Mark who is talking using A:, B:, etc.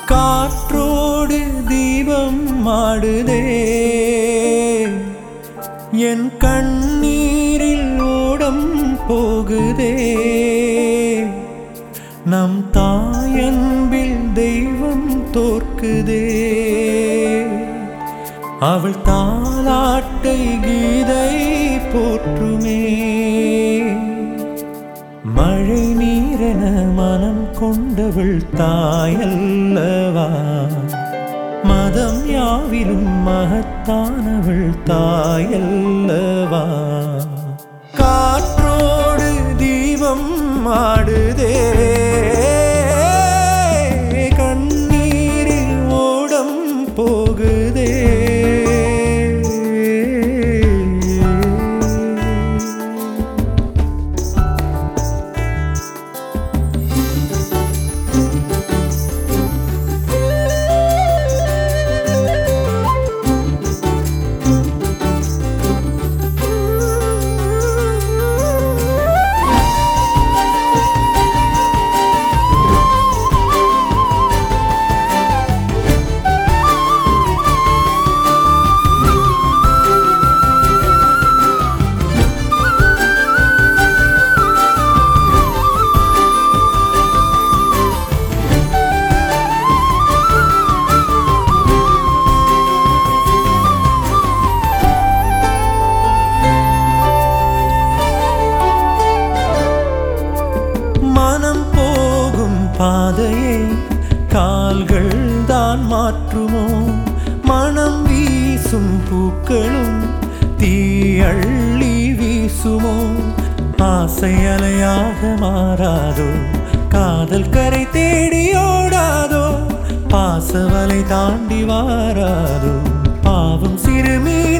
A: காற்றோடு தீபம் மாடுதே என் கண்ணீரில் ஓடம் போகுதே நம் தாயன்பில் தெய்வம் தோற்குதே அவள் தாலாட்டை கீதை போற்றுமே மழை நீரென மனம் கொண்டவள் தாயல்லவா மதம் யாவிலும் மகத்தானவள் தாயல்லவா காற்றோடு தீபம் ஆடுதே கண்ணீரில் ஓடம் போகுதே பாதையை கால்கள் தான் மாற்றுமோ மனம் வீசும் பூக்களும் தீயள்ளி வீசுமோ ஆசை அலையாக மாறாதோ காதல் கரை தேடி ஓடாதோ பாசவலை தாண்டி வாராதோ பாவம் சிறுமி